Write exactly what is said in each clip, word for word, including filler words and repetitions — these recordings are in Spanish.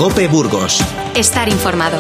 COPE Burgos. Estar informado.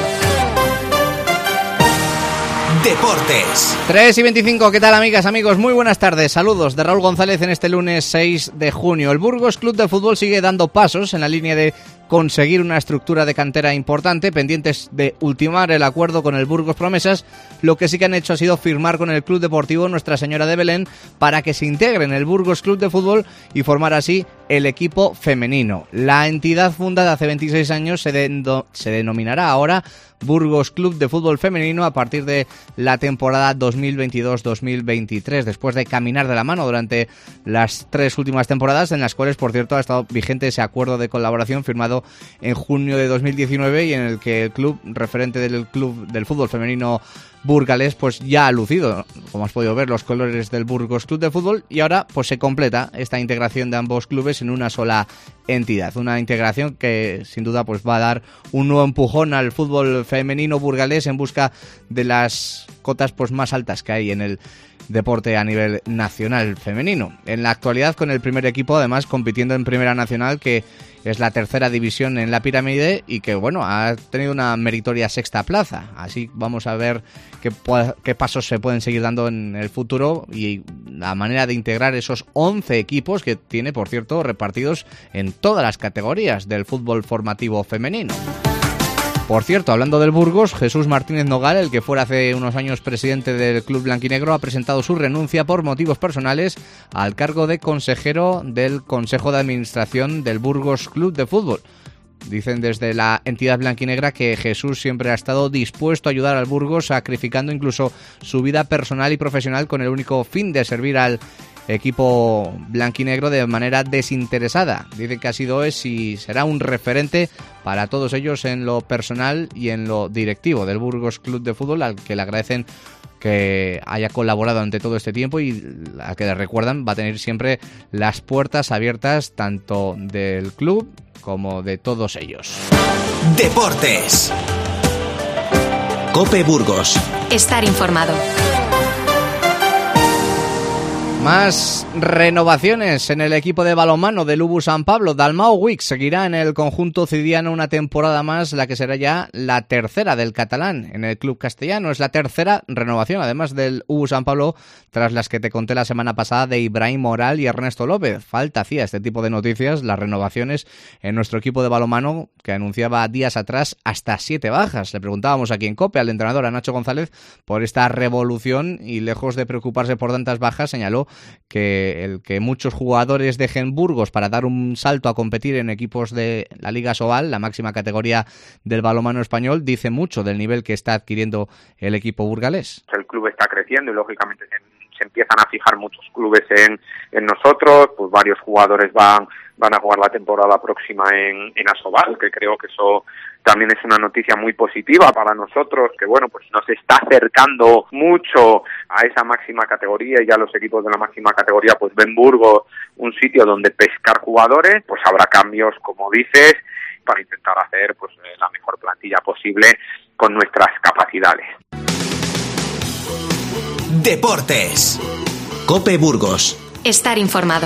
Deportes. tres y veinticinco, ¿qué tal, amigas, amigos? Muy buenas tardes, saludos de Raúl González en este lunes seis de junio. El Burgos Club de Fútbol sigue dando pasos en la línea de conseguir una estructura de cantera importante, pendientes de ultimar el acuerdo con el Burgos Promesas. Lo que sí que han hecho ha sido firmar con el Club Deportivo Nuestra Señora de Belén para que se integre en el Burgos Club de Fútbol y formar así el equipo femenino. La entidad fundada hace veintiséis años se, de, se denominará ahora Burgos Club de Fútbol Femenino a partir de la temporada dos mil veintidós dos mil veintitrés, después de caminar de la mano durante las tres últimas temporadas, en las cuales, por cierto, ha estado vigente ese acuerdo de colaboración firmado en junio de dos mil diecinueve y en el que el club referente del club del fútbol femenino burgalés pues ya ha lucido, como has podido ver, los colores del Burgos Club de Fútbol, y ahora pues se completa esta integración de ambos clubes en una sola entidad, una integración que sin duda pues va a dar un nuevo empujón al fútbol femenino burgalés en busca de las cotas pues más altas que hay en el deporte a nivel nacional femenino. En la actualidad, con el primer equipo además compitiendo en Primera Nacional, que es la tercera división en la pirámide y que, bueno, ha tenido una meritoria sexta plaza. Así vamos a ver qué, qué pasos se pueden seguir dando en el futuro y la manera de integrar esos once equipos que tiene, por cierto, repartidos en todas las categorías del fútbol formativo femenino. Por cierto, hablando del Burgos, Jesús Martínez Nogal, el que fuera hace unos años presidente del club blanquinegro, ha presentado su renuncia por motivos personales al cargo de consejero del Consejo de Administración del Burgos Club de Fútbol. Dicen desde la entidad blanquinegra que Jesús siempre ha estado dispuesto a ayudar al Burgos, sacrificando incluso su vida personal y profesional con el único fin de servir al equipo blanquinegro de manera desinteresada. Dice que ha sido, es y será un referente para todos ellos en lo personal y en lo directivo del Burgos Club de Fútbol, al que le agradecen que haya colaborado ante todo este tiempo y a que le recuerdan va a tener siempre las puertas abiertas tanto del club como de todos ellos. Deportes. COPE Burgos. Estar informado. Más renovaciones en el equipo de balonmano del U B U San Pablo. Dalmau Wick seguirá en el conjunto cidiano una temporada más, la que será ya la tercera del catalán en el club castellano. Es la tercera renovación, además del U B U San Pablo, tras las que te conté la semana pasada de Ibrahim Moral y Ernesto López. Falta hacía este tipo de noticias, las renovaciones en nuestro equipo de balonmano, que anunciaba días atrás hasta siete bajas. Le preguntábamos aquí en COPE al entrenador, a Nacho González, por esta revolución y, lejos de preocuparse por tantas bajas, señaló que el que muchos jugadores dejen Burgos para dar un salto a competir en equipos de la Liga Sobal, la máxima categoría del balonmano español, dice mucho del nivel que está adquiriendo el equipo burgalés. El club está creciendo y lógicamente se, se empiezan a fijar muchos clubes en, en nosotros, pues varios jugadores van van a jugar la temporada próxima en, en Asobal, que creo que eso también es una noticia muy positiva para nosotros, que bueno, pues nos está acercando mucho a esa máxima categoría y ya los equipos de la máxima categoría pues ven Burgos un sitio donde pescar jugadores. Pues habrá cambios, como dices, para intentar hacer pues la mejor plantilla posible con nuestras capacidades. Deportes. COPE Burgos. Estar informado.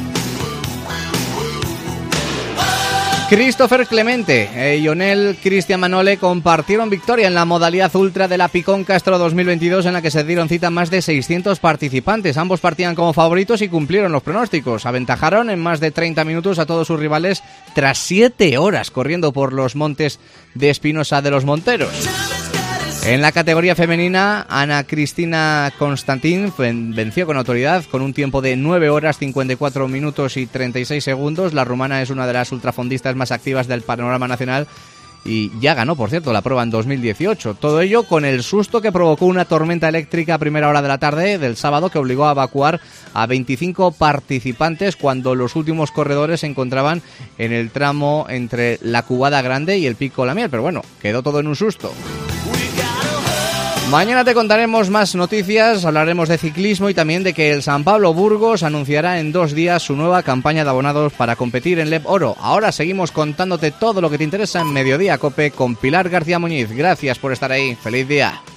Christopher Clemente e Ionel Cristian Manole compartieron victoria en la modalidad ultra de la Picón Castro dos mil veintidós, en la que se dieron cita más de seiscientos participantes. Ambos partían como favoritos y cumplieron los pronósticos. Aventajaron en más de treinta minutos a todos sus rivales tras siete horas corriendo por los montes de Espinosa de los Monteros. En la categoría femenina, Ana Cristina Constantín venció con autoridad con un tiempo de nueve horas, cincuenta y cuatro minutos y treinta y seis segundos. La rumana es una de las ultrafondistas más activas del panorama nacional y ya ganó, por cierto, la prueba en dos mil dieciocho. Todo ello con el susto que provocó una tormenta eléctrica a primera hora de la tarde del sábado, que obligó a evacuar a veinticinco participantes cuando los últimos corredores se encontraban en el tramo entre la Cubada Grande y el Pico La Miel. Pero bueno, quedó todo en un susto. Mañana te contaremos más noticias, hablaremos de ciclismo y también de que el San Pablo Burgos anunciará en dos días su nueva campaña de abonados para competir en L E P Oro. Ahora seguimos contándote todo lo que te interesa en Mediodía COPE con Pilar García Muñiz. Gracias por estar ahí. ¡Feliz día!